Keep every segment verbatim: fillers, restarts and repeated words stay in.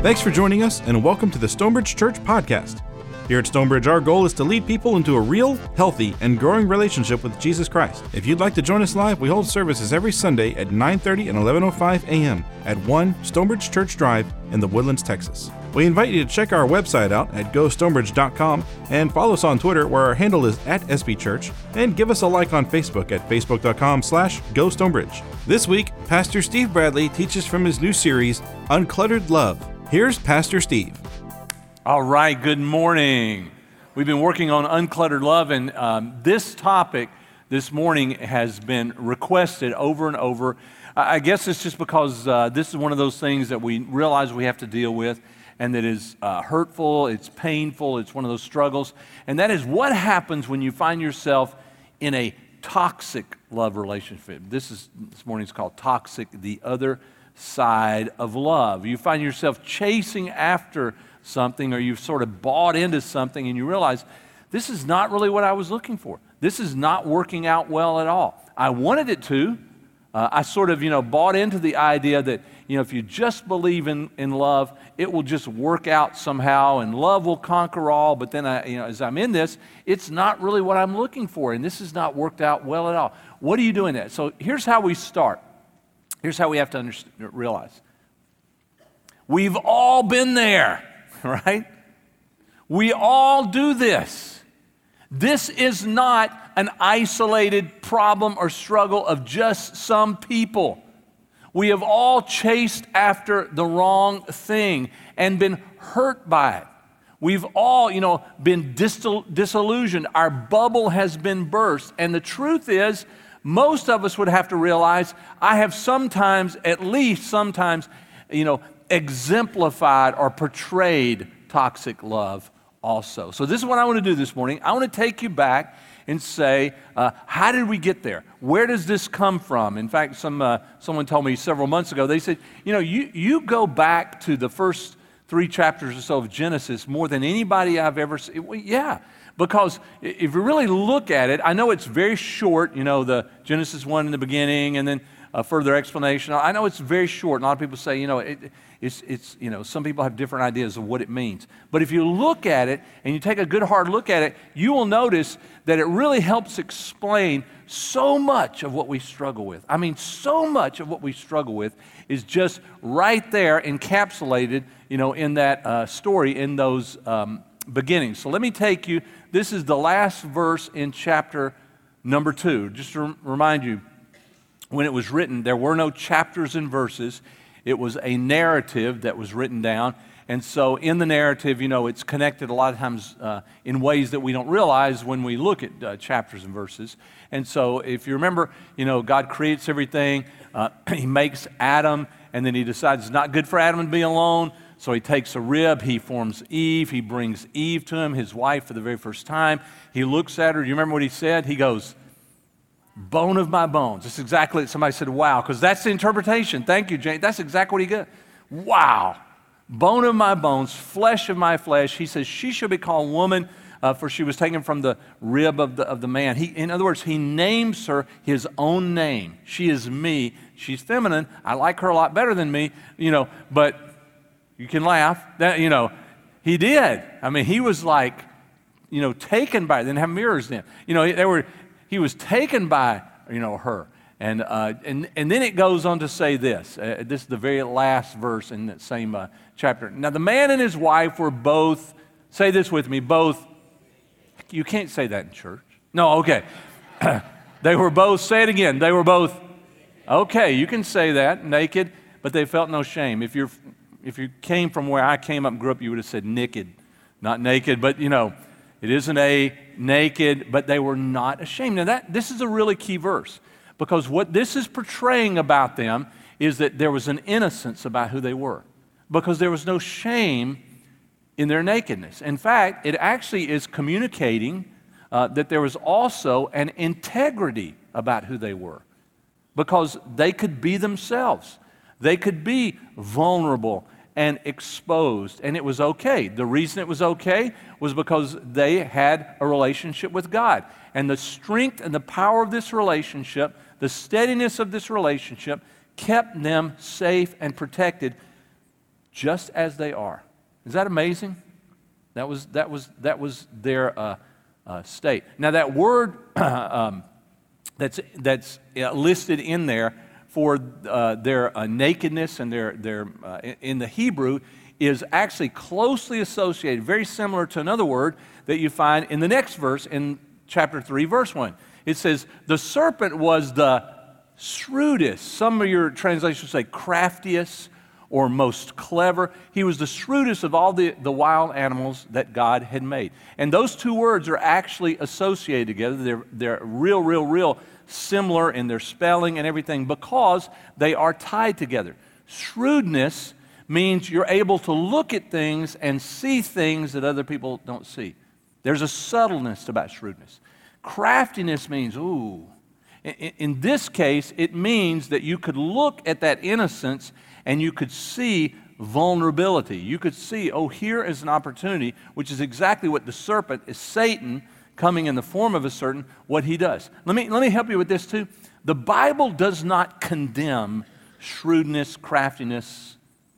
Thanks for joining us, and welcome to the Stonebridge Church Podcast. Here at Stonebridge, our goal is to lead people into a real, healthy, and growing relationship with Jesus Christ. If you'd like to join us live, we hold services every Sunday at nine thirty and eleven oh five a.m. at one Stonebridge Church Drive in The Woodlands, Texas. We invite you to check our website out at go stonebridge dot com and follow us on Twitter, where our handle is at S B Church, and give us a like on Facebook at facebook dot com slash go stonebridge. This week, Pastor Steve Bradley teaches from his new series, Uncluttered Love. Here's Pastor Steve. All right, good morning. We've been working on Uncluttered Love, and um, this topic this morning has been requested over and over. I guess it's just because uh, this is one of those things that we realize we have to deal with, and that is uh, hurtful, it's painful, it's one of those struggles, and that is what happens when you find yourself in a toxic love relationship. This is this morning's called Toxic, the Other Side of Love. You find yourself chasing after something, or you've sort of bought into something, and you realize this is not really what I was looking for. This is not working out well at all. I wanted it to. Uh, I sort of, you know, bought into the idea that, you know, if you just believe in, in love, it will just work out somehow, and love will conquer all. But then, I, you know, as I'm in this, it's not really what I'm looking for, and this has not worked out well at all. What do you do in that? So here's how we start. Here's how we have to understand, realize. We've all been there, right? We all do this. This is not an isolated problem or struggle of just some people. We have all chased after the wrong thing and been hurt by it. We've all, you know, been dis- disillusioned. Our bubble has been burst. And the truth is, most of us would have to realize, I have sometimes, at least sometimes, you know, exemplified or portrayed toxic love also. So this is what I want to do this morning. I want to take you back and say, uh, how did we get there? Where does this come from? In fact, some uh, someone told me several months ago, they said, you know, you, you go back to the first three chapters or so of Genesis more than anybody I've ever seen. Well, yeah, because if you really look at it, I know it's very short, you know, the Genesis one in the beginning and then a further explanation. I know it's very short. A lot of people say, you know, it, it's, it's, you know, some people have different ideas of what it means. But if you look at it and you take a good hard look at it, you will notice that it really helps explain so much of what we struggle with. I mean, so much of what we struggle with is just right there encapsulated, you know, in that uh, story, in those um, beginnings. So let me take you, this is the last verse in chapter number two. Just to remind you, when it was written, there were no chapters and verses. It was a narrative that was written down. And so in the narrative, you know, it's connected a lot of times uh, in ways that we don't realize when we look at uh, chapters and verses. And so if you remember, you know, God creates everything. Uh, he makes Adam, and then he decides it's not good for Adam to be alone. So he takes a rib, he forms Eve, he brings Eve to him, his wife, for the very first time. He looks at her. Do you remember what he said? He goes, bone of my bones. That's exactly, somebody said, wow, because that's the interpretation. Thank you, Jane. That's exactly what he got. Wow. Bone of my bones, flesh of my flesh. He says, she shall be called woman, uh, for she was taken from the rib of the, of the man. He, in other words, he names her his own name. She is me. She's feminine. I like her a lot better than me, you know, but you can laugh. That, you know, he did. I mean, he was like, you know, taken by, they didn't have mirrors then. You know, they were, he was taken by, you know, her. And, uh, and, and then it goes on to say this. Uh, this is the very last verse in that same uh, chapter. Now, the man and his wife were both, say this with me, both, you can't say that in church. No, okay. They were both, say it again, they were both, okay, you can say that, naked, but they felt no shame. If you're, if you came from where I came up and grew up, you would have said naked, not naked, but, you know, it isn't a naked, but they were not ashamed. Now, that this is a really key verse, because what this is portraying about them is that there was an innocence about who they were, because there was no shame in their nakedness. In fact, it actually is communicating uh, that there was also an integrity about who they were, because they could be themselves. They could be vulnerable and exposed, and it was okay. The reason it was okay was because they had a relationship with God. And the strength and the power of this relationship, the steadiness of this relationship, kept them safe and protected just as they are. Is that amazing? That was, that was, that was their uh, uh, state. Now that word um, that's, that's listed in there for uh, their uh, nakedness and their, their uh, in the Hebrew is actually closely associated, very similar to another word that you find in the next verse in chapter three, verse one. It says, the serpent was the shrewdest. Some of your translations say craftiest or most clever. He was the shrewdest of all the, the wild animals that God had made. And those two words are actually associated together. They're, they're real, real, real similar in their spelling and everything because they are tied together. Shrewdness means you're able to look at things and see things that other people don't see. There's a subtleness about shrewdness. Craftiness means, ooh. In, in this case, it means that you could look at that innocence and you could see vulnerability. You could see, oh, here is an opportunity, which is exactly what the serpent is, Satan, coming in the form of a serpent, what he does. Let me, let me help you with this too. The Bible does not condemn shrewdness, craftiness,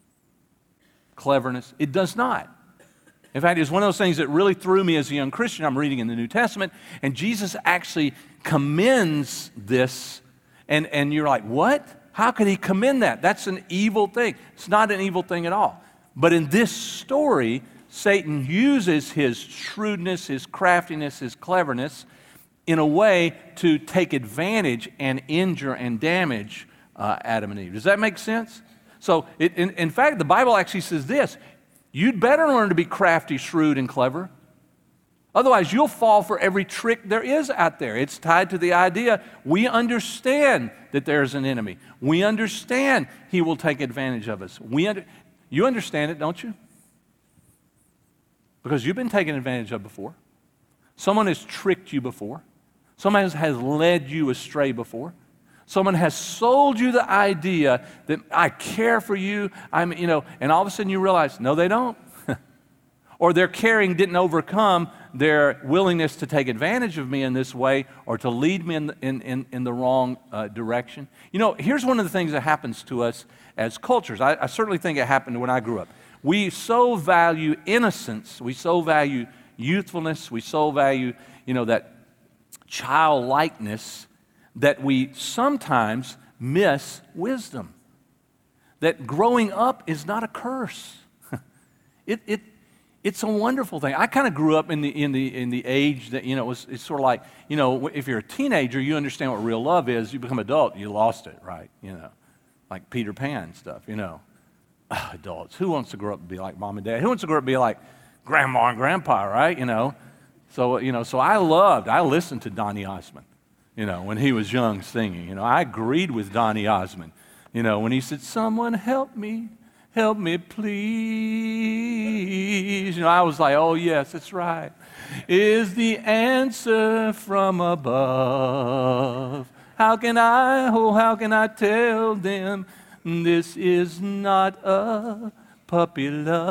cleverness. It does not. In fact, it's one of those things that really threw me as a young Christian. I'm reading in the New Testament, and Jesus actually commends this, and, and you're like, what? How could he commend that? That's an evil thing. It's not an evil thing at all. But in this story, Satan uses his shrewdness, his craftiness, his cleverness in a way to take advantage and injure and damage uh, Adam and Eve. Does that make sense? So, it, in, in fact, the Bible actually says this, you'd better learn to be crafty, shrewd, and clever. Otherwise, you'll fall for every trick there is out there. It's tied to the idea we understand that there's an enemy. We understand he will take advantage of us. We under, you understand it, don't you? Because you've been taken advantage of before. Someone has tricked you before. Someone has, has led you astray before. Someone has sold you the idea that I care for you, I'm, you know, and all of a sudden you realize, no, they don't. Or their caring didn't overcome their willingness to take advantage of me in this way or to lead me in, in, in, in the wrong uh, direction. You know, here's one of the things that happens to us as cultures. I, I certainly think it happened when I grew up. We so value innocence. We so value youthfulness. We so value, you know, that childlikeness that we sometimes miss wisdom. That growing up is not a curse. it, it, it's a wonderful thing. I kind of grew up in the, in, the, in the age that, you know, it was, it's sort of like, you know, if you're a teenager, you understand what real love is. You become adult, you lost it, right? You know, like Peter Pan stuff, you know. Oh, adults, who wants to grow up and be like mom and dad? Who wants to grow up and be like grandma and grandpa, right? You know, so, you know, so I loved, I listened to Donny Osmond. You know, when he was young singing, you know, I agreed with Donny Osmond, you know, when he said, someone help me, help me please. You know, I was like, oh yes, that's right. Is the answer from above? How can I, oh, how can I tell them this is not a puppy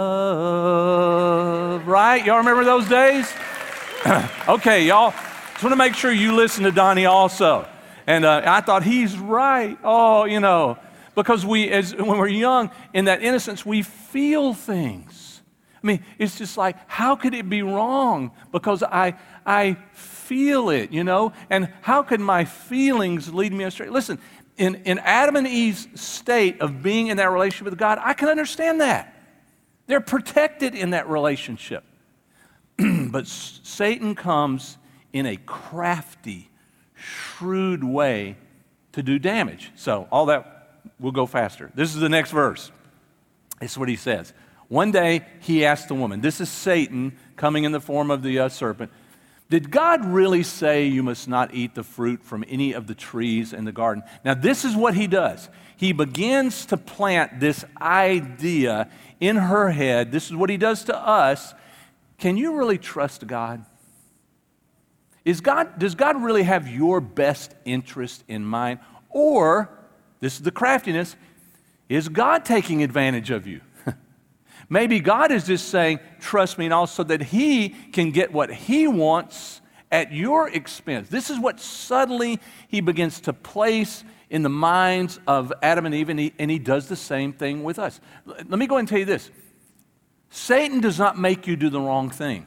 love? Right? Y'all remember those days? Okay, y'all. Just want to make sure you listen to Donnie also. And uh, I thought, he's right. Oh, you know, because we, as when we're young, in that innocence, we feel things. I mean, it's just like, how could it be wrong? Because I, I feel it, you know? And how could my feelings lead me astray? Listen, in, in Adam and Eve's state of being in that relationship with God, I can understand that. They're protected in that relationship. But Satan comes in a crafty, shrewd way to do damage. So all that, we'll go faster. This is the next verse. This is what he says. One day he asked the woman, this is Satan coming in the form of the uh, serpent, did God really say you must not eat the fruit from any of the trees in the garden? Now this is what he does. He begins to plant this idea in her head. This is what he does to us. Can you really trust God? Is God, does God really have your best interest in mind? Or, this is the craftiness, is God taking advantage of you? Maybe God is just saying, trust me, and also that he can get what he wants at your expense. This is what subtly he begins to place in the minds of Adam and Eve, and he, and he does the same thing with us. Let me go ahead and tell you this. Satan does not make you do the wrong thing.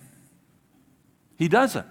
He doesn't.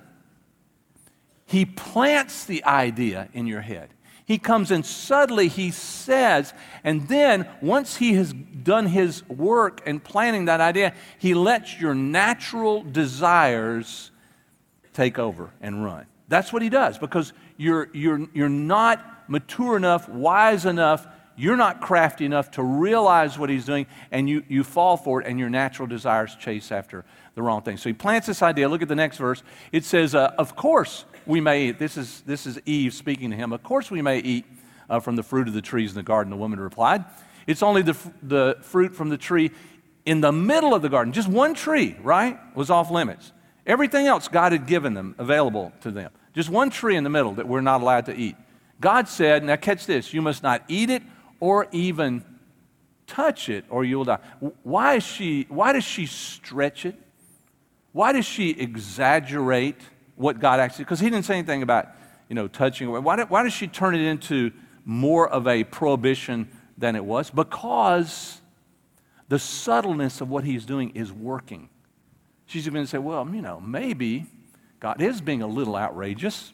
He plants the idea in your head. He comes and subtly he says, and then once he has done his work in planting that idea, he lets your natural desires take over and run. That's what he does, because you're, you're, you're not mature enough, wise enough, you're not crafty enough to realize what he's doing, and you, you fall for it, and your natural desires chase after the wrong thing. So he plants this idea. Look at the next verse. It says, uh, of course we may eat. This is, this is Eve speaking to him. Of course we may eat uh, from the fruit of the trees in the garden, the woman replied. It's only the, the fruit from the tree in the middle of the garden. Just one tree, right, was off limits. Everything else God had given them, available to them. Just one tree in the middle that we're not allowed to eat. God said, now catch this, you must not eat it or even touch it or you'll die. Why is she, why does she stretch it? Why does she exaggerate what God actually, because he didn't say anything about, you know, touching. Why, why does she turn it into more of a prohibition than it was? Because the subtleness of what he's doing is working. She's going to say, well, you know, maybe God is being a little outrageous.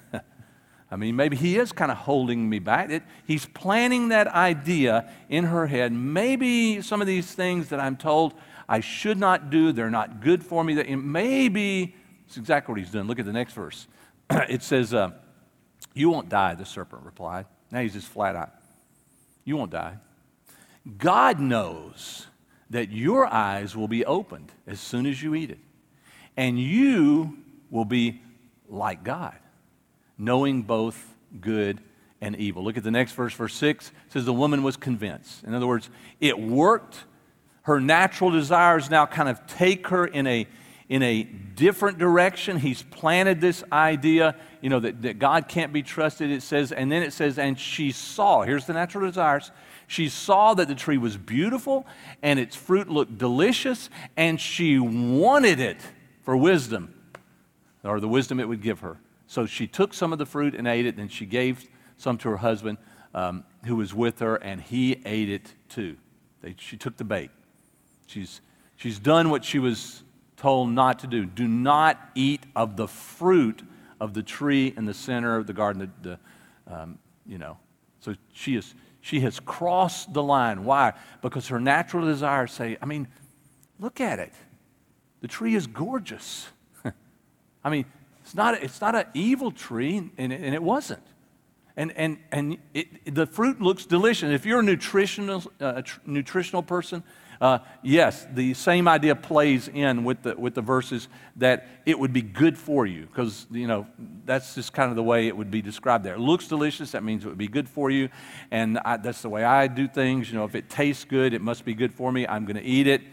I mean, maybe he is kind of holding me back. It, he's planting that idea in her head. Maybe some of these things that I'm told I should not do, they're not good for me. That maybe it's exactly what he's doing. Look at the next verse. It says, uh, you won't die, the serpent replied. Now he's just flat out. You won't die. God knows that your eyes will be opened as soon as you eat it. And you will be like God, knowing both good and evil. Look at the next verse, verse six. It says the woman was convinced. In other words, it worked. Her natural desires now kind of take her in a, in a different direction. He's planted this idea, you know, that, that God can't be trusted, it says. And then it says, and she saw, here's the natural desires. She saw that the tree was beautiful and its fruit looked delicious, and she wanted it for wisdom, or the wisdom it would give her. So she took some of the fruit and ate it, and she gave some to her husband um, who was with her, and he ate it too. They, she took the bait. She's, she's done what she was told not to do. Do not eat of the fruit of the tree in the center of the garden. The, the, um, you know, so she is she has crossed the line. Why? Because her natural desires say, I mean, look at it. The tree is gorgeous. I mean, it's not it's not an evil tree, and it, and it wasn't. And and and it, the fruit looks delicious. If you're a nutritional uh, tr- nutritional person, uh, yes, the same idea plays in with the with the verses that it would be good for you, because you know that's just kind of the way it would be described there. It looks delicious. That means it would be good for you, and I, that's the way I do things. You know, if it tastes good, it must be good for me. I'm going to eat it.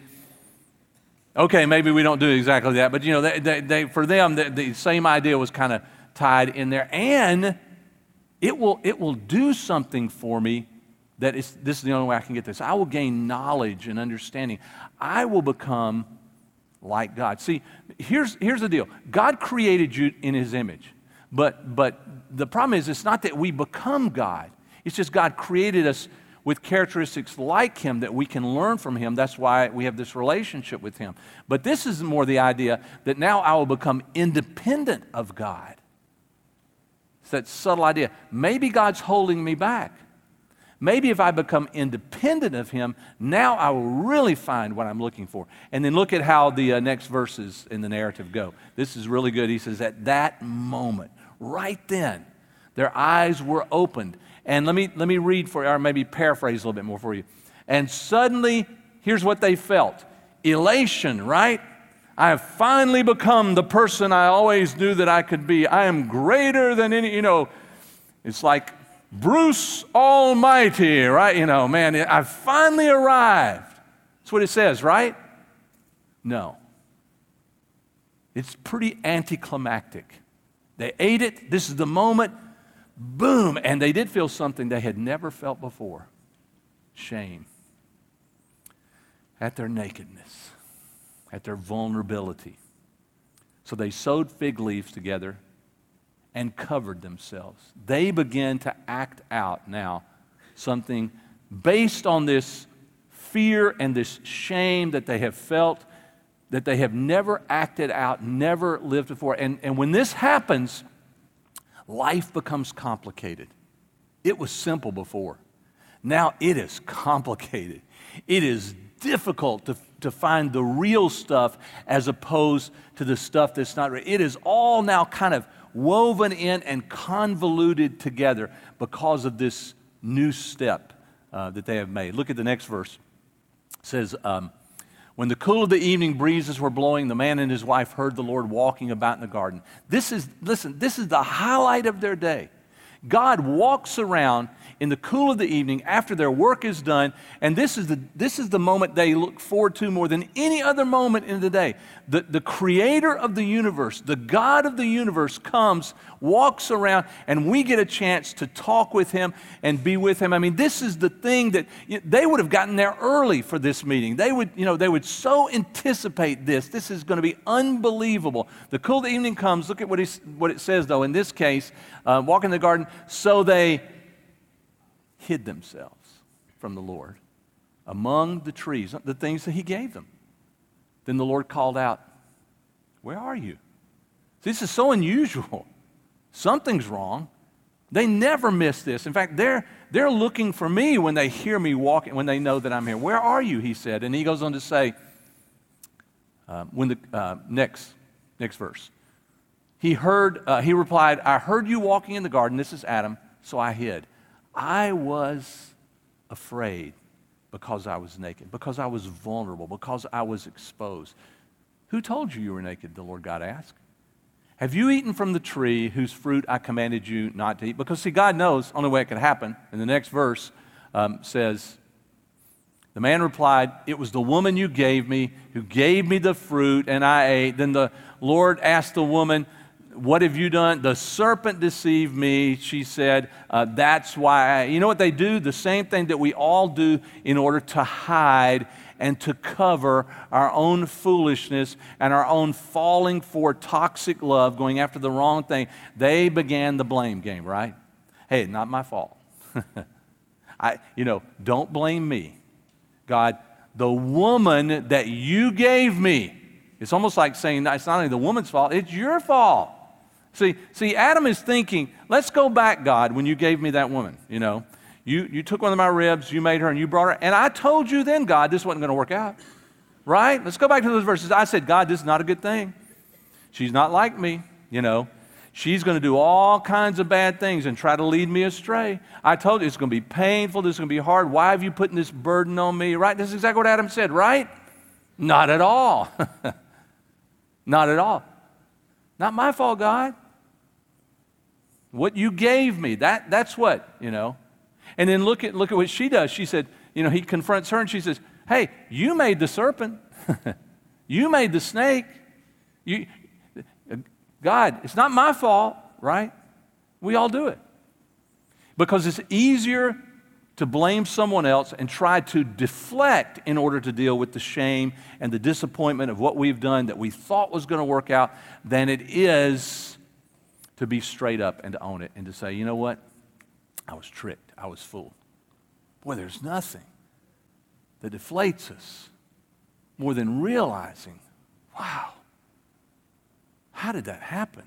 Okay, maybe we don't do exactly that, but you know, they, they, they, for them, the, the same idea was kind of tied in there, and it will it will do something for me that is, this is the only way I can get this. I will gain knowledge and understanding. I will become like God. See, here's here's the deal. God created you in His image, but but the problem is, it's not that we become God. It's just God created us with characteristics like Him that we can learn from Him. That's why we have this relationship with Him. But this is more the idea that now I will become independent of God. It's that subtle idea. Maybe God's holding me back. Maybe if I become independent of Him, now I will really find what I'm looking for. And then look at how the uh, next verses in the narrative go. This is really good. He says, at that moment, right then, their eyes were opened. And let me let me read for you, or maybe paraphrase a little bit more for you. And suddenly, here's what they felt. Elation, right? I have finally become the person I always knew that I could be. I am greater than any, you know, it's like Bruce Almighty, right? You know, man, I've finally arrived. That's what it says, right? No. It's pretty anticlimactic. They ate it. This is the moment. Boom, and they did feel something they had never felt before. Shame. At their nakedness. At their vulnerability. So they sewed fig leaves together and covered themselves. They began to act out now something based on this fear and this shame that they have felt, that they have never acted out, never lived before. And, and when this happens, life becomes complicated. It was simple before. Now it is complicated. It is difficult to, to find the real stuff as opposed to the stuff that's not real. It is all now kind of woven in and convoluted together because of this new step uh, that they have made. Look at the next verse. It says, um, when the cool of the evening breezes were blowing, the man and his wife heard the Lord walking about in the garden. This is, listen, this is the highlight of their day. God walks around in the cool of the evening after their work is done, and this is the, this is the moment they look forward to more than any other moment in the day. The, the creator of the universe, the God of the universe comes, walks around, and we get a chance to talk with him and be with him. I mean, this is the thing that you know, they would have gotten there early for this meeting. They would, you know, they would so anticipate this. This is going to be unbelievable. The cool of the evening comes. Look at what, he, what it says, though, in this case, uh, walk in the garden, so they hid themselves from the Lord among the trees, the things that he gave them. Then the Lord called out, where are you? This is so unusual. Something's wrong. They never miss this. In fact, they're, they're looking for me when they hear me walking, when they know that I'm here. Where are you, he said. And he goes on to say, uh, when the uh, next, next verse. He heard, uh, he replied, I heard you walking in the garden. This is Adam, so I hid. I was afraid because I was naked, because I was vulnerable, because I was exposed. Who told you you were naked? The Lord God asked. Have you eaten from the tree whose fruit I commanded you not to eat? Because, see, God knows the only way it could happen. And the next verse um, says, the man replied, it was the woman you gave me who gave me the fruit, and I ate. Then the Lord asked the woman, what have you done? The serpent deceived me, she said. Uh, that's why. I, you know what they do? The same thing that we all do in order to hide and to cover our own foolishness and our own falling for toxic love, going after the wrong thing. They began the blame game, right? Hey, not my fault. I, you know, don't blame me. God, the woman that you gave me. It's almost like saying it's not only the woman's fault, it's your fault. See, see, Adam is thinking, let's go back, God, when you gave me that woman, you know. You, you took one of my ribs, you made her, and you brought her. And I told you then, God, this wasn't going to work out. Right? Let's go back to those verses. I said, God, this is not a good thing. She's not like me, you know. She's going to do all kinds of bad things and try to lead me astray. I told you it's going to be painful. This is going to be hard. Why have you put this burden on me? Right? This is exactly what Adam said, right? Not at all. Not at all. Not my fault, God. What you gave me, that, that's what, you know. And then look at, look at what she does. She said, you know, he confronts her and she says, hey, you made the serpent. You made the snake. You, God, it's not my fault, right? We all do it. Because it's easier to blame someone else and try to deflect in order to deal with the shame and the disappointment of what we've done that we thought was going to work out than it is to be straight up and to own it and to say, you know what? I was tricked. I was fooled. Boy, there's nothing that deflates us more than realizing, wow, how did that happen?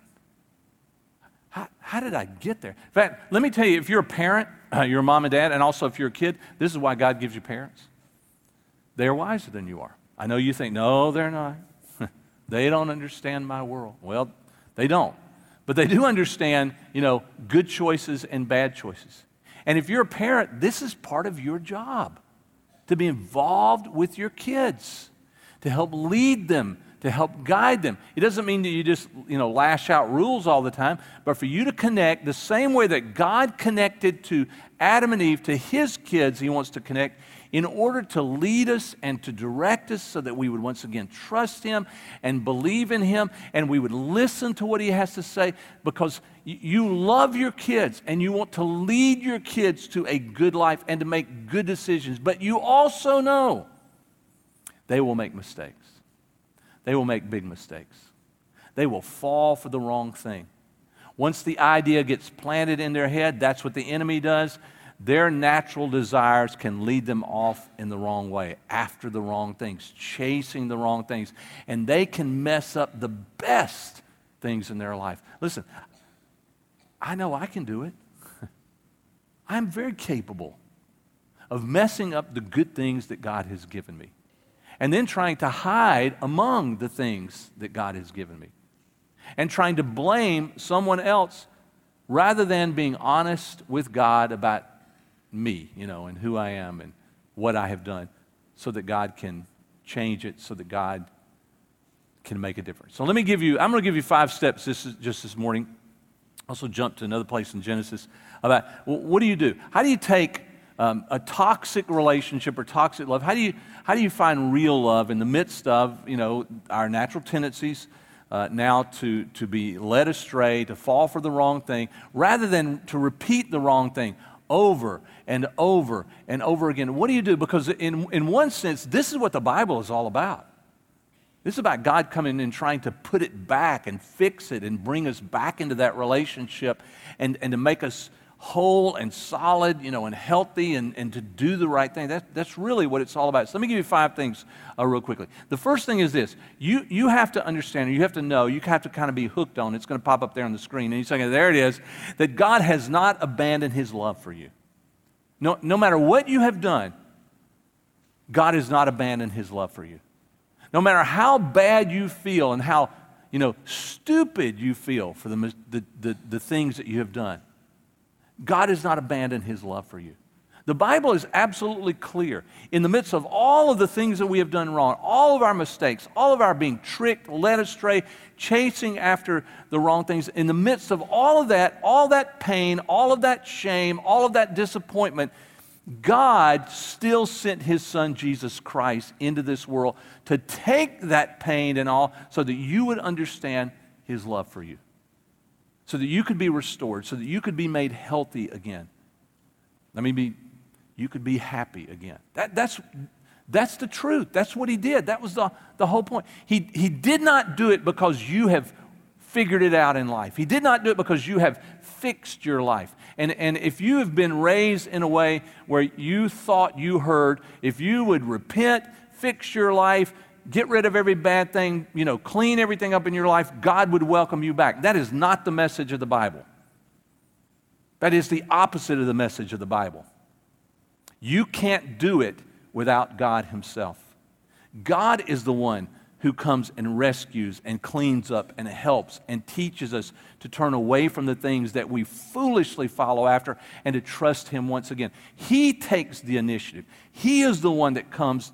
How, how did I get there? In fact, let me tell you, if you're a parent, uh, you're a mom and dad, and also if you're a kid, this is why God gives you parents. They're wiser than you are. I know you think, no, they're not. They don't understand my world. Well, they don't. But they do understand, you know, good choices and bad choices. And if you're a parent, this is part of your job, to be involved with your kids, to help lead them, to help guide them. It doesn't mean that you just, you know, lash out rules all the time, but for you to connect the same way that God connected to Adam and Eve, to his kids, he wants to connect in order to lead us and to direct us so that we would once again trust him and believe in him and we would listen to what he has to say, because you love your kids and you want to lead your kids to a good life and to make good decisions, but you also know they will make mistakes. They will make big mistakes. They will fall for the wrong thing. Once the idea gets planted in their head, that's what the enemy does. Their natural desires can lead them off in the wrong way, after the wrong things, chasing the wrong things. And they can mess up the best things in their life. Listen, I know I can do it. I'm very capable of messing up the good things that God has given me, and then trying to hide among the things that God has given me, and trying to blame someone else rather than being honest with God about me, you know, and who I am and what I have done, so that God can change it, so that God can make a difference. So let me give you, I'm going to give you five steps this is, just this morning. Also jump to another place in Genesis about, well, what do you do? How do you take um, a toxic relationship or toxic love? How do you how do you find real love in the midst of, you know, our natural tendencies uh, now to to be led astray, to fall for the wrong thing, rather than to repeat the wrong thing over and over and over again? What do you do? Because in in one sense, this is what the Bible is all about. This is about God coming and trying to put it back and fix it and bring us back into that relationship, and, and to make us whole and solid, you know, and healthy, and, and to do the right thing. That, that's really what it's all about. So let me give you five things uh, real quickly. The first thing is this. You, you have to understand, you have to know, you have to kind of be hooked on, it's going to pop up there on the screen, and you're saying, there it is, that God has not abandoned His love for you. No, no matter what you have done, God has not abandoned His love for you. No matter how bad you feel and how, you know, stupid you feel for the, the, the, the things that you have done, God has not abandoned His love for you. The Bible is absolutely clear. In the midst of all of the things that we have done wrong, all of our mistakes, all of our being tricked, led astray, chasing after the wrong things, in the midst of all of that, all that pain, all of that shame, all of that disappointment, God still sent His Son, Jesus Christ, into this world to take that pain and all so that you would understand His love for you, so that you could be restored, so that you could be made healthy again. Let me be, you could be happy again. That, that's, that's the truth. That's what He did. That was the, the whole point. He, he did not do it because you have figured it out in life. He did not do it because you have fixed your life. And, and if you have been raised in a way where you thought you heard, if you would repent, fix your life, get rid of every bad thing, you know, clean everything up in your life, God would welcome you back. That is not the message of the Bible. That is the opposite of the message of the Bible. You can't do it without God Himself. God is the one who comes and rescues and cleans up and helps and teaches us to turn away from the things that we foolishly follow after and to trust Him once again. He takes the initiative. He is the one that comes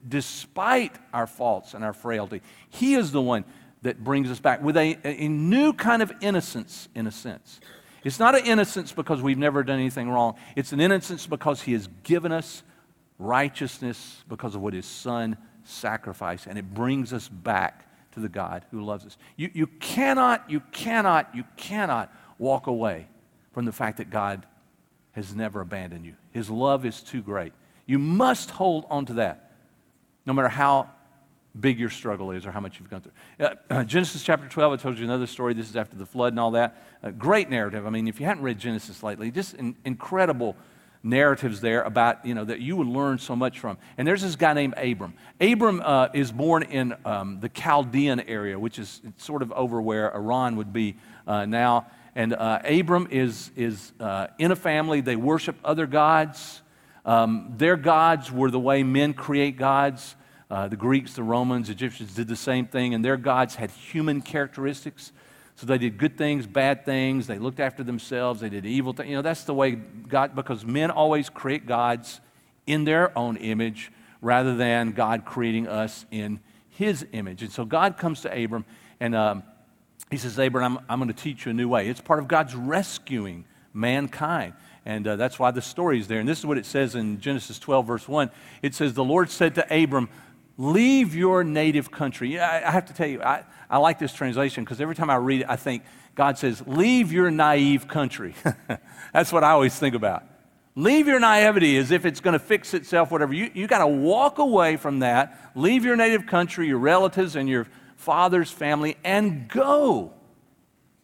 despite our faults and our frailty. He is the one that brings us back with a, a new kind of innocence, in a sense. It's not an innocence because we've never done anything wrong. It's an innocence because He has given us righteousness because of what His Son sacrifice, and it brings us back to the God who loves us. You, you cannot, you cannot, you cannot walk away from the fact that God has never abandoned you. His love is too great. You must hold on to that, no matter how big your struggle is or how much you've gone through. Uh, Genesis chapter twelve, I told you another story. This is after the flood and all that. Uh, great narrative. I mean, if you hadn't read Genesis lately, just in, incredible narratives there about, you know, that you would learn so much from. And there's this guy named Abram. Abram uh, is born in um, the Chaldean area, which is sort of over where Iran would be uh, now. And uh, Abram is, is uh, in a family. They worship other gods. Um, their gods were the way men create gods. Uh, the Greeks, the Romans, Egyptians did the same thing, and their gods had human characteristics. So they did good things, bad things. They looked after themselves. They did evil things. You know, that's the way God, because men always create gods in their own image rather than God creating us in His image. And so God comes to Abram, and um, He says, Abram, I'm, I'm going to teach you a new way. It's part of God's rescuing mankind. And uh, that's why the story is there. And this is what it says in Genesis twelve, verse one. It says, the Lord said to Abram, leave your native country. Yeah, I, I have to tell you, I, I like this translation because every time I read it, I think God says, leave your naive country. That's what I always think about. Leave your naivety as if it's going to fix itself, whatever. You, you got to walk away from that. Leave your native country, your relatives, and your father's family, and go.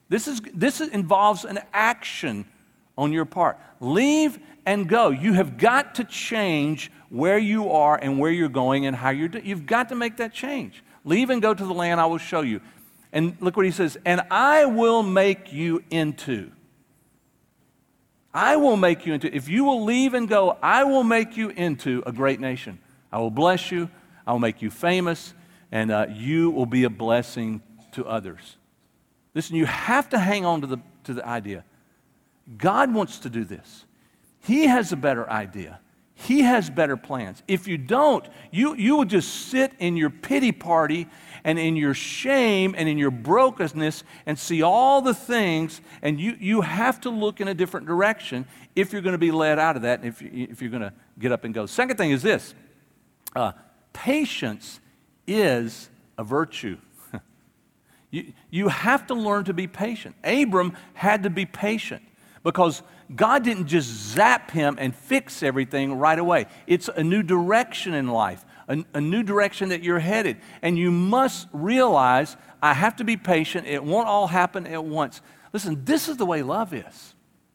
This is this involves an action on your part. Leave and go. You have got to change where you are and where you're going and how you're doing. You've got to make that change. Leave and go to the land I will show you. And look what he says, and I will make you into. I will make you into. If you will leave and go, I will make you into a great nation. I will bless you. I will make you famous. And uh, you will be a blessing to others. Listen, you have to hang on to the, to the idea. God wants to do this. He has a better idea. He has better plans. If you don't, you, you will just sit in your pity party and in your shame and in your brokenness and see all the things, and you, you have to look in a different direction if you're going to be led out of that and if, you, if you're going to get up and go. Second thing is this. Uh, patience is a virtue. you, you have to learn to be patient. Abram had to be patient because God didn't just zap him and fix everything right away. It's a new direction in life, a, a new direction that you're headed. And you must realize, I have to be patient. It won't all happen at once. Listen, this is the way love is.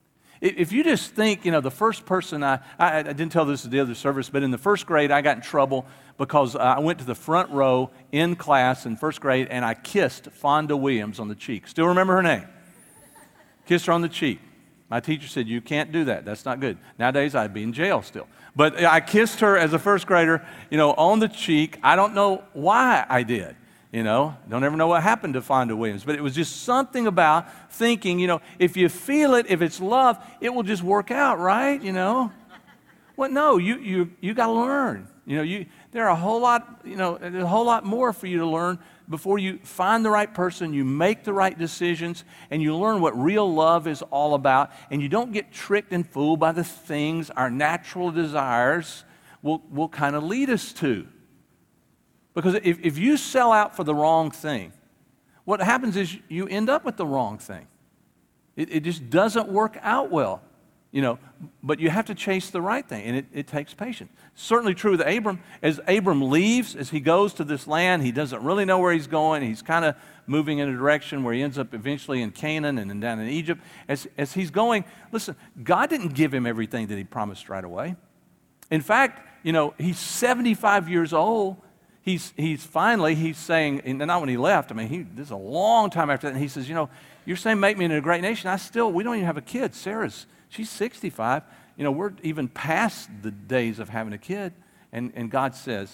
If you just think, you know, the first person, I, I, I didn't tell this at the other service, but in the first grade, I got in trouble because I went to the front row in class in first grade and I kissed Fonda Williams on the cheek. Still remember her name. Kissed her on the cheek. My teacher said, you can't do that. That's not good. Nowadays, I'd be in jail still. But I kissed her as a first grader, you know, on the cheek. I don't know why I did, you know. Don't ever know what happened to Fonda Williams. But it was just something about thinking, you know, if you feel it, if it's love, it will just work out, right, you know. Well, no, you you you got to learn. You know, you there are a whole lot, you know, there's a whole lot more for you to learn before you find the right person, you make the right decisions, and you learn what real love is all about, and you don't get tricked and fooled by the things our natural desires will, will kind of lead us to. Because if, if you sell out for the wrong thing, what happens is you end up with the wrong thing. It, it just doesn't work out well. You know, but you have to chase the right thing, and it, it takes patience. Certainly true with Abram. As Abram leaves, as he goes to this land, he doesn't really know where he's going. He's kind of moving in a direction where he ends up eventually in Canaan and then down in Egypt. As, as he's going, listen, God didn't give him everything that he promised right away. In fact, you know, he's seventy-five years old. He's, he's finally, he's saying, and not when he left, I mean, he, this is a long time after that, and he says, you know, you're saying make me into a great nation. I still, we don't even have a kid. Sarah's She's sixty-five. You know, we're even past the days of having a kid. And, and God says,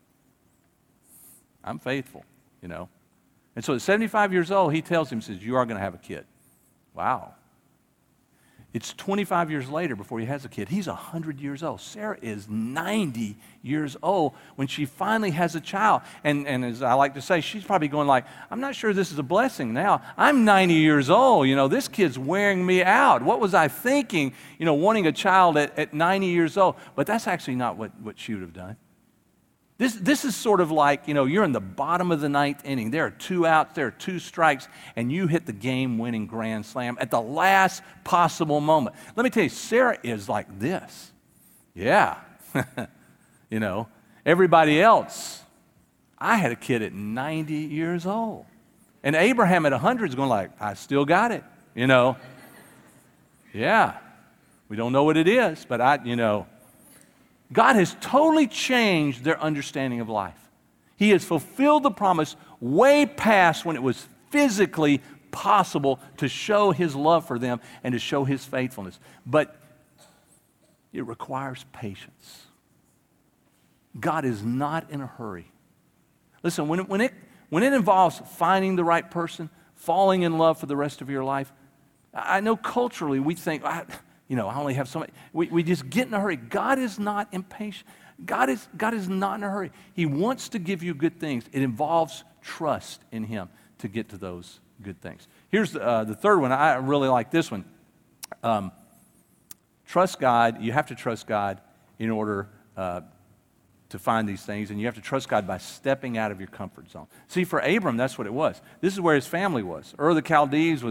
I'm faithful, you know. And so at seventy-five years old, he tells him, says, you are going to have a kid. Wow. It's twenty-five years later before he has a kid. He's one hundred years old. Sarah is ninety years old when she finally has a child. And, and as I like to say, she's probably going like, I'm not sure this is a blessing now. I'm ninety years old. You know, this kid's wearing me out. What was I thinking, you know, wanting a child at, at ninety years old? But that's actually not what, what she would have done. This, this is sort of like, you know, you're in the bottom of the ninth inning. There are two outs, there are two strikes, and you hit the game-winning grand slam at the last possible moment. Let me tell you, Sarah is like this. Yeah. You know, everybody else, I had a kid at ninety years old. And Abraham at one hundred is going like, I still got it, you know. Yeah. We don't know what it is, but I, you know. God has totally changed their understanding of life. He has fulfilled the promise way past when it was physically possible to show his love for them and to show his faithfulness. But it requires patience. God is not in a hurry. Listen, when it, when it, when it involves finding the right person, falling in love for the rest of your life, I know culturally we think, I, you know, I only have so much. We, we just get in a hurry. God is not impatient. God is, God is not in a hurry. He wants to give you good things. It involves trust in him to get to those good things. Here's the, uh, the third one. I really like this one. Um, trust God. You have to trust God in order uh, to find these things, and you have to trust God by stepping out of your comfort zone. See, for Abram, that's what it was. This is where his family was. Ur of the Chaldees was,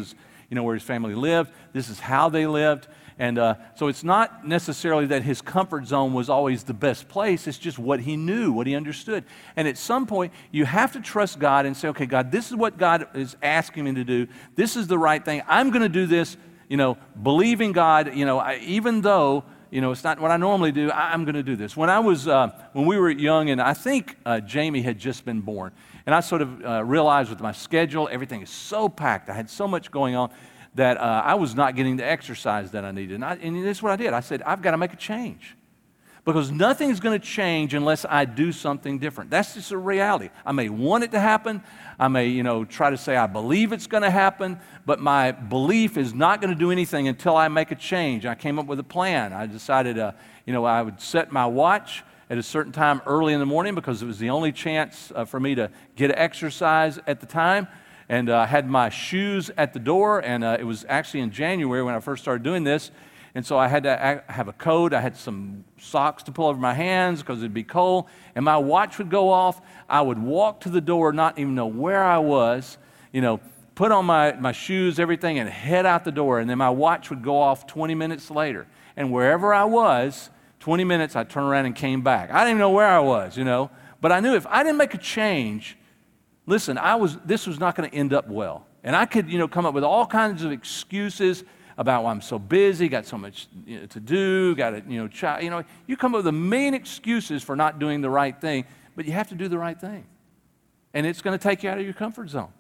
you know, where his family lived. This is how they lived. And uh, so it's not necessarily that his comfort zone was always the best place. It's just what he knew, what he understood. And at some point, you have to trust God and say, okay, God, this is what God is asking me to do. This is the right thing. I'm going to do this, you know, believing God, you know, I, even though, you know, it's not what I normally do, I, I'm going to do this. When I was, uh, when we were young, and I think uh, Jamie had just been born, and I sort of uh, realized with my schedule, everything is so packed. I had so much going on that uh, I was not getting the exercise that I needed. And, I, and this is what I did. I said, I've got to make a change. Because nothing's going to change unless I do something different. That's just a reality. I may want it to happen. I may, you know, try to say I believe it's going to happen, but my belief is not going to do anything until I make a change. I came up with a plan. I decided, uh, you know, I would set my watch at a certain time early in the morning because it was the only chance uh, for me to get exercise at the time. And I uh, had my shoes at the door, and uh, it was actually in January when I first started doing this. And so I had to have a coat. I had some socks to pull over my hands because it'd be cold. And my watch would go off. I would walk to the door, not even know where I was, you know, put on my, my shoes, everything, and head out the door. And then my watch would go off twenty minutes later. And wherever I was, twenty minutes, I'd turn around and came back. I didn't even know where I was, you know. But I knew if I didn't make a change, listen, I was, this was not going to end up well. And I could, you know, come up with all kinds of excuses about why I'm so busy, got so much you know, to do, got a, you know, child. You know, you come up with a million excuses for not doing the right thing, but you have to do the right thing. And it's going to take you out of your comfort zone.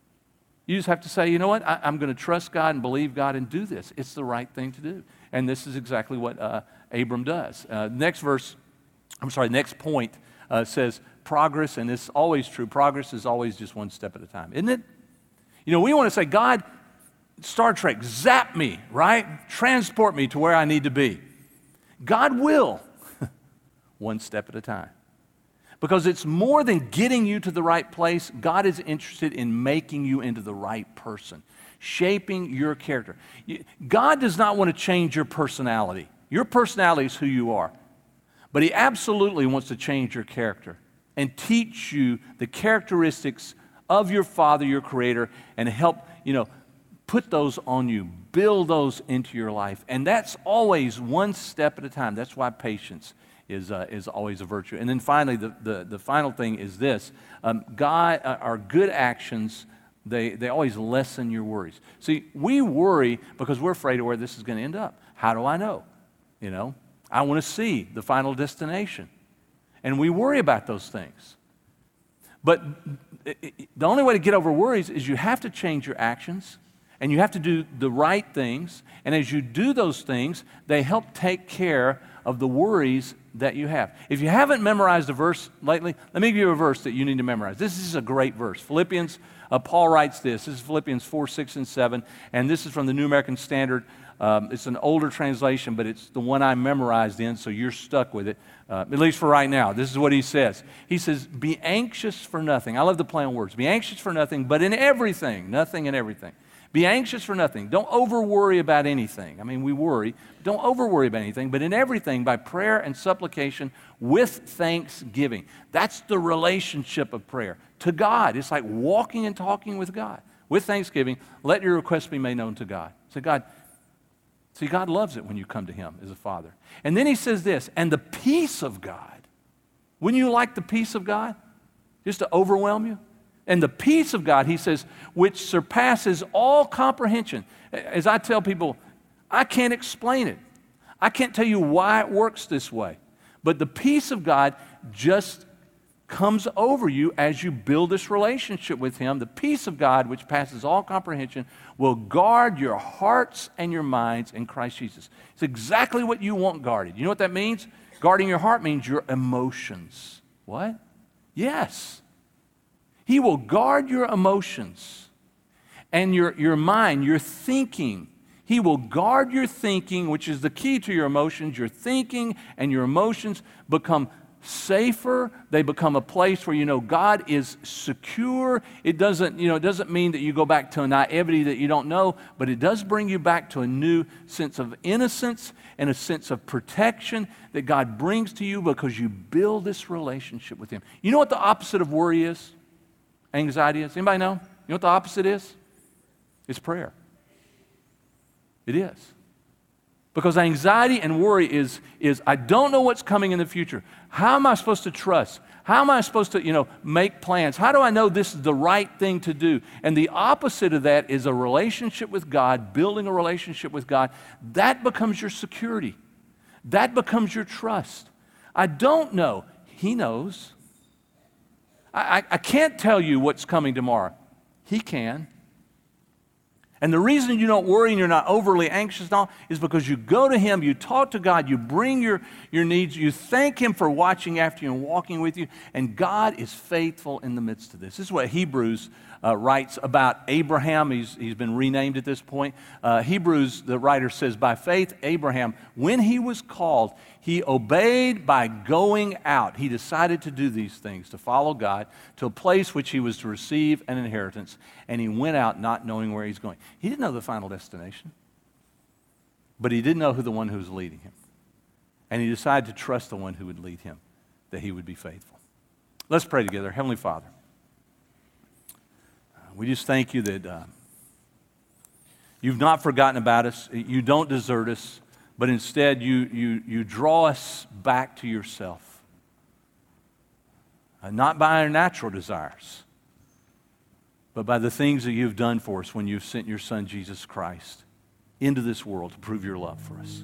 You just have to say, you know what, I, I'm going to trust God and believe God and do this. It's the right thing to do. And this is exactly what uh, Abram does. Uh, next verse, I'm sorry, next point uh, says, progress, and it's always true, progress is always just one step at a time, isn't it? You know, we want to say, God, Star Trek, zap me, right? Transport me to where I need to be. God will, one step at a time. Because it's more than getting you to the right place. God is interested in making you into the right person, shaping your character. God does not want to change your personality. Your personality is who you are. But He absolutely wants to change your character and teach you the characteristics of your Father, your Creator, and help, you know, put those on you, build those into your life. And that's always one step at a time. That's why patience is, uh, is always a virtue. And then finally, the, the, the final thing is this. Um, God, uh, our good actions, they, they always lessen your worries. See, we worry because we're afraid of where this is going to end up. How do I know? You know, I want to see the final destination. And we worry about those things. But the only way to get over worries is you have to change your actions and you have to do the right things. And as you do those things, they help take care of the worries that you have. If you haven't memorized a verse lately, let me give you a verse that you need to memorize. This is a great verse. Philippians, uh, Paul writes this. This is Philippians four, six, and seven. And this is from the New American Standard. Um, it's an older translation, but it's the one I memorized in, so you're stuck with it, uh, at least for right now. This is what he says. He says, be anxious for nothing. I love the play on words. Be anxious for nothing, but in everything, nothing and everything. Be anxious for nothing. Don't over-worry about anything. I mean, we worry. Don't over-worry about anything, but in everything, by prayer and supplication with thanksgiving. That's the relationship of prayer to God. It's like walking and talking with God. With thanksgiving, let your requests be made known to God. Say, God, see, God loves it when you come to Him as a Father. And then He says this, and the peace of God. Wouldn't you like the peace of God? Just to overwhelm you? And the peace of God, He says, which surpasses all comprehension. As I tell people, I can't explain it. I can't tell you why it works this way. But the peace of God just comes over you as you build this relationship with Him. The peace of God, which passes all comprehension, will guard your hearts and your minds in Christ Jesus. It's exactly what you want guarded. You know what that means? Guarding your heart means your emotions. What? Yes. He will guard your emotions and your, your mind, your thinking. He will guard your thinking, which is the key to your emotions. Your thinking and your emotions become safer. They become a place where you know God is secure. It doesn't, you know, it doesn't mean that you go back to a naivety that you don't know, but it does bring you back to a new sense of innocence and a sense of protection that God brings to you because you build this relationship with Him. You know what the opposite of worry is? Anxiety is? Anybody know? You know what the opposite is? It's prayer. It is. Because anxiety and worry is, is I don't know what's coming in the future. How am I supposed to trust? How am I supposed to, you know, make plans? How do I know this is the right thing to do? And the opposite of that is a relationship with God, building a relationship with God. That becomes your security. That becomes your trust. I don't know. He knows. I, I, I can't tell you what's coming tomorrow. He can. And the reason you don't worry and you're not overly anxious now is because you go to Him, you talk to God, you bring your, your needs, you thank Him for watching after you and walking with you, and God is faithful in the midst of this. This is what Hebrews uh, writes about Abraham. He's, he's been renamed at this point. Uh, Hebrews, the writer says, by faith, Abraham, when he was called, he obeyed by going out. He decided to do these things, to follow God, to a place which he was to receive an inheritance, and he went out not knowing where he's going. He didn't know the final destination, but he did know who the one who was leading him. And he decided to trust the one who would lead him, that he would be faithful. Let's pray together. Heavenly Father, we just thank you that uh, you've not forgotten about us. You don't desert us, but instead you, you, you draw us back to yourself. Uh, not by our natural desires, but by the things that you've done for us when you've sent your Son, Jesus Christ, into this world to prove your love for us.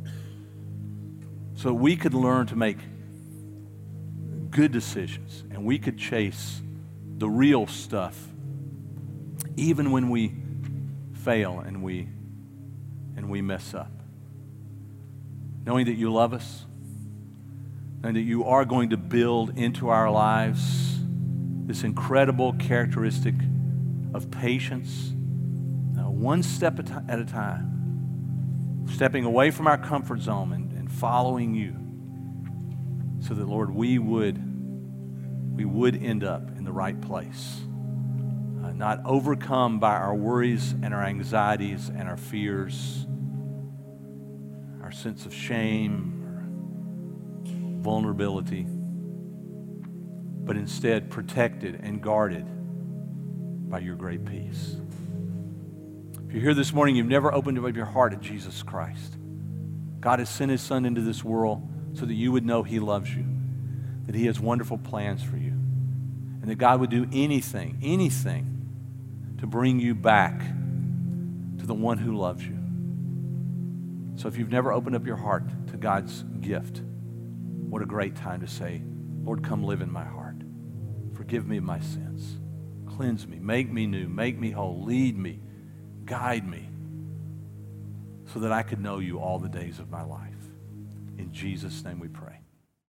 So we could learn to make good decisions, and we could chase the real stuff even when we fail and we, and we mess up. Knowing that you love us, and that you are going to build into our lives this incredible characteristic of patience, uh, one step at, at a time, stepping away from our comfort zone and, and following you, so that, Lord, we would, we would end up in the right place, uh, not overcome by our worries and our anxieties and our fears, our sense of shame, vulnerability, but instead protected and guarded by your great peace. If you're here this morning, you've never opened up your heart to Jesus Christ. God has sent His Son into this world so that you would know He loves you, that He has wonderful plans for you, and that God would do anything, anything to bring you back to the one who loves you. So if you've never opened up your heart to God's gift, what a great time to say, Lord, come live in my heart. Forgive me of my sins. Cleanse me. Make me new. Make me whole. Lead me. Guide me so that I could know you all the days of my life. In Jesus' name we pray.